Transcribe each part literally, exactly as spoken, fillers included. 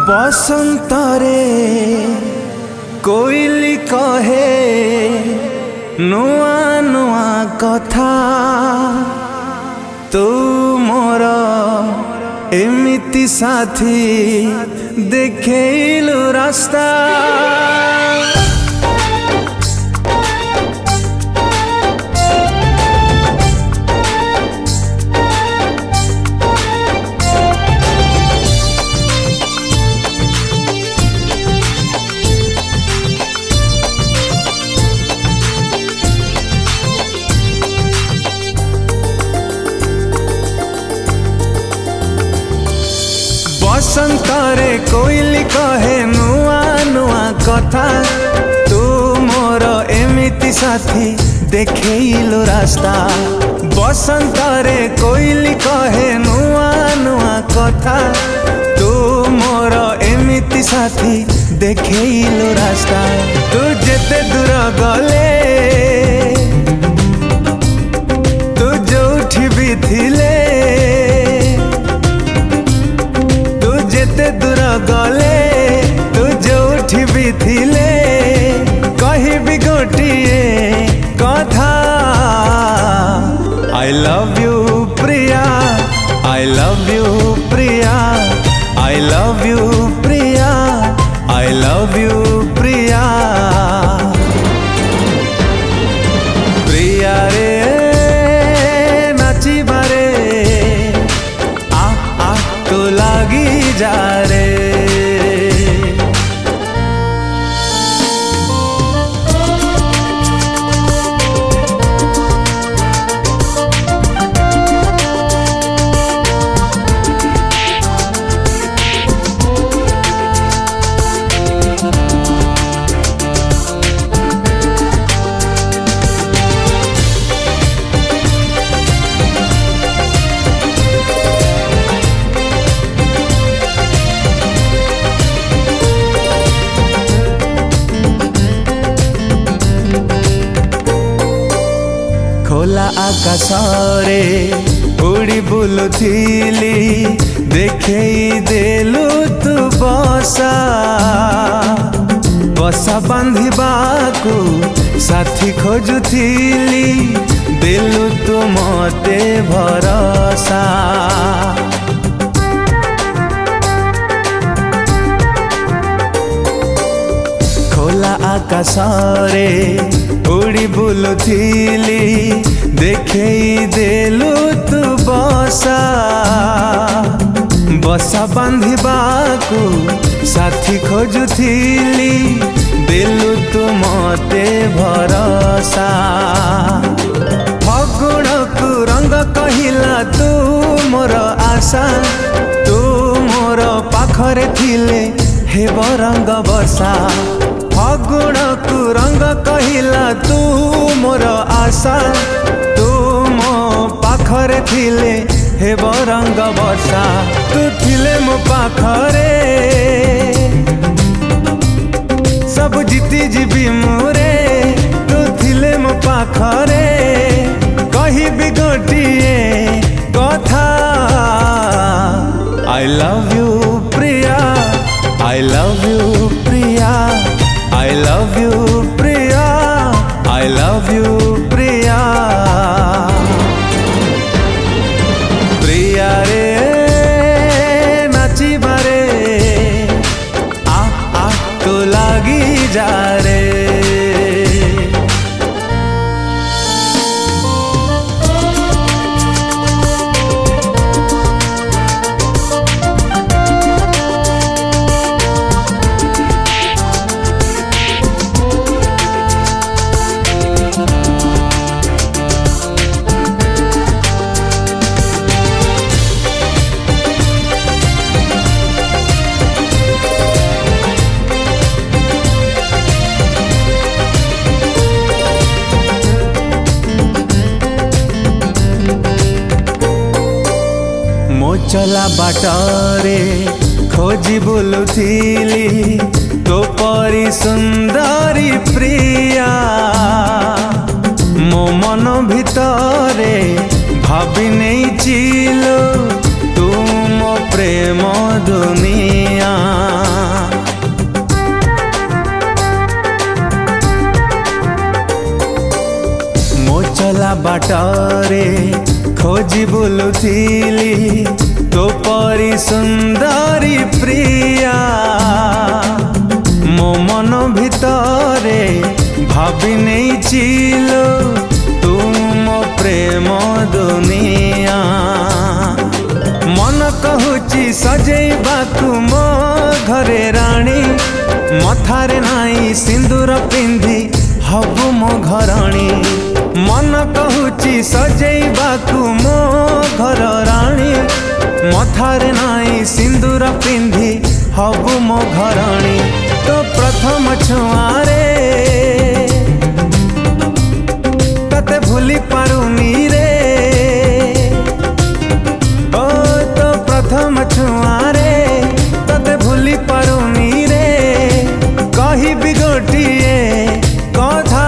बसंतरे कोइली कहे नुआ नुआ कथा तू मोर एमिति साथी देखेलु रास्ता। बसंतरे कोइली कहे नुआ नुआ कथा तू मोर एमिति साथी देखेलु रास्ता। बसंतरे कोइली कहे नुआ नुआ कथा तू मोर एमिति साथी देखेलु रास्ता। तू जेते दूर गले तू जोठी भी थिले दूर गले तू जोठी भी थिले कही भी गोटिए कथा। I love you Priya, I love you Priya, I love you Priya, I love you प्रिया। प्रिया रे नाची बारे आ आ तो लागी जा रे। खोला आकाशरे उड़ी बुलुथिली देखे देलु तू बसा। बसा बांधिबाकू साथी खोजुथिली देलु तू मते भरोसा। खोला आकाशरे उड़ी बुलुथिली देखे देलु तू बसा। बसा बांधिबाकू साथी खोजुथिली देलु तू मते भरोसा। फगुण को रंग कहिला तू मोर आशा तू मोर पाखरे थिले हेब रंग बसा। फगुण को रंग कहिला तू मोर आशा तू मो पाखरे थिले हेब रंग बसा। तू थिले मो पाखरे सब जीती जीवी मोरे तू थिले मो पाखरे कही भी गोटिए कथा। I love you Priya, I love you Priya, I love you Priya, I love you प्रिया। प्रिया रे नाची बारे आ आ तो लागी जा रे। चला बाटरे खोजी बुलुथिली तो परी सुंदरी प्रिया। मो मन भितरे भाभी नहीं चिलो तुम प्रेम दुनिया। बाटरे खोजी बुलुथिली तो परी सुंदरी प्रिया मो मन भितरे भाभी नहीं चिलो तुम प्रेम दुनिया मन कहूची सजेबाकू मो घरे राणी मथारे नाई सिंदूर पिंधी हबु मो घरणी मन कहूची सजेबाकू मो घर राणी मथारे नाई सिंदूर पिंधी हबु मो घरणी तो प्रथम छुआरे तते भूली पारुनी रे ओ तो प्रथम छुआरे तते भूली पारुनी रे कही भी गोटिए कथा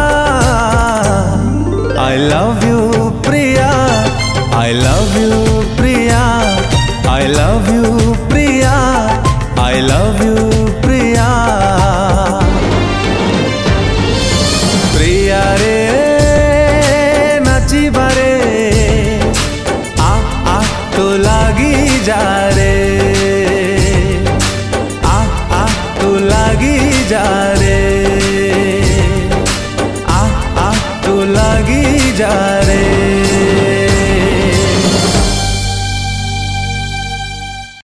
I love you Priya I love you Priya I love you Priya I love you प्रिया प्रिया रे नाची बारे आ आ तो लागी जा रे आ आ तो लागी जा रे।